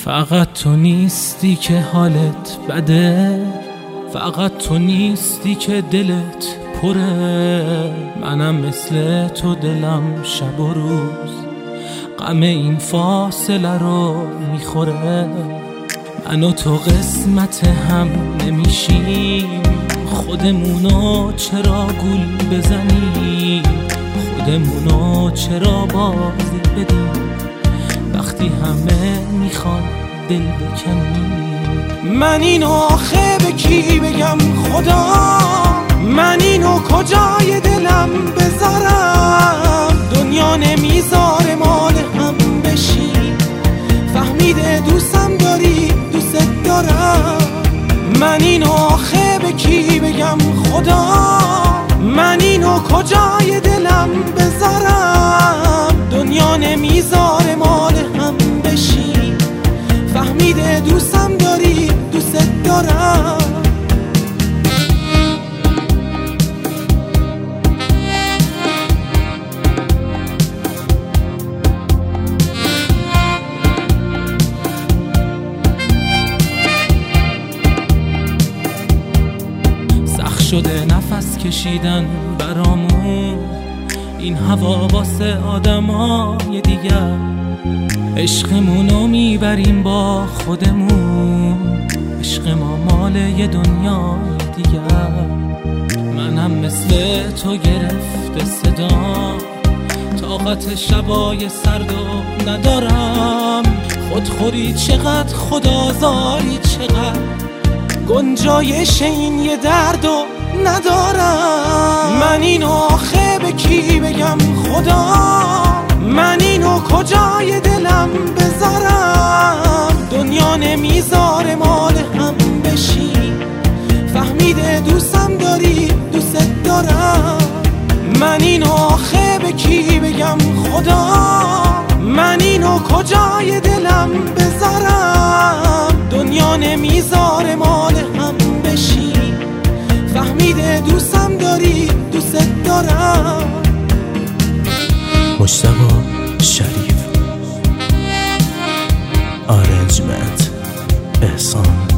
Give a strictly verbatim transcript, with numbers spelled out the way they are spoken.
فقط تو نیستی که حالت بده، فقط تو نیستی که دلت پره. منم مثل تو دلم شب و روز غم این فاصله رو میخوره. من و تو قسمت هم نمیشیم، خودمونو چرا گول بزنیم، خودمونو چرا بازی بدیم وقتی همه میخوان دل بکنیم. من اینو آخه به کی بگم خدا، من اینو کجای دلم بذارم؟ دنیا نمیذاره مال هم بشی، فهمیده دوستم داری دوست دارم. من اینو آخه به کی بگم خدا، من اینو کجای دلم بذارم؟ دنیا نمیذاره مال هم بشی، فهمیده دوستم داری دوست دارم. سخت شده نفس کشیدن برامون، این هوا واسه آدمای دیگر. عشقمونو میبریم با خودمون، عشق ما مال یه دنیای دیگر. منم مثل تو گرفته صدا، طاقت شبای سردو ندارم. خودخوری چقدر، خدازاری چقدر، گنجایش این یه دردو ندارم. من اینو آخه به کی بگم خدا، من اینو کجای دلم بذارم؟ دنیا نمیذاره مال هم بشی، فهمیده دوستم داری دوست دارم. من اینو آخه به کی بگم خدا، من اینو کجای دلم بذارم؟ دنیا نمیذاره مال هم بشی، فهمیده دوستم داری دوست دارم. مجتبی شریف، آرنجمنت احسان.